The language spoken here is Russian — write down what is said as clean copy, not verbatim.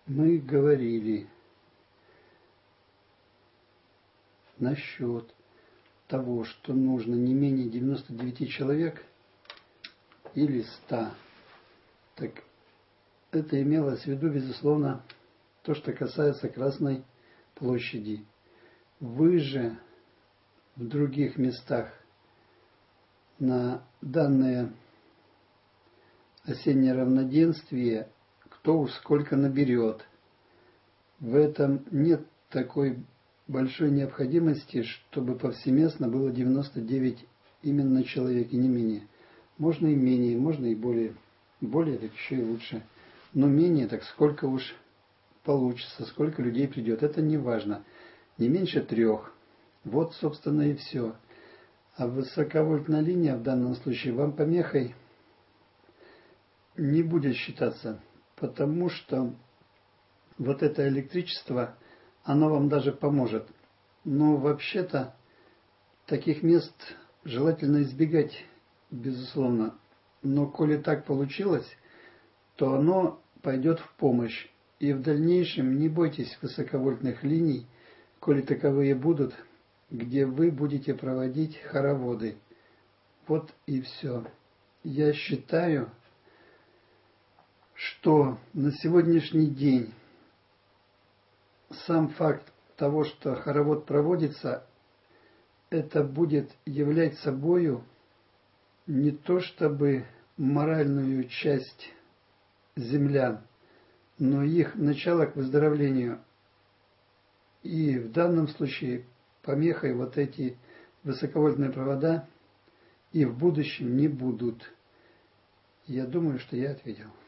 Мы говорили насчет того, что нужно не менее 99 человек или 100. Так это имелось в виду, безусловно, то, что касается Красной площади. Вы же в других местах на данное осеннее равноденствие кто уж сколько наберет. В этом нет такой большой необходимости, чтобы повсеместно было 99 именно человек и не менее. Можно и менее, можно и более. Более так еще и лучше. Но менее, так сколько уж получится, сколько людей придет. Это не важно. Не меньше 3. Вот, собственно, и все. А высоковольтная линия в данном случае вам помехой не будет считаться, потому что вот это электричество, оно вам даже поможет. Но вообще-то таких мест желательно избегать, безусловно. Но коли так получилось, то оно пойдет в помощь. И в дальнейшем не бойтесь высоковольтных линий, коли таковые будут, где вы будете проводить хороводы. Вот и все. Я считаю, что на сегодняшний день сам факт того, что хоровод проводится, это будет являть собою не то чтобы моральную часть землян, но их начало к выздоровлению. И в данном случае помехой вот эти высоковольтные провода и в будущем не будут. Я думаю, что я ответил.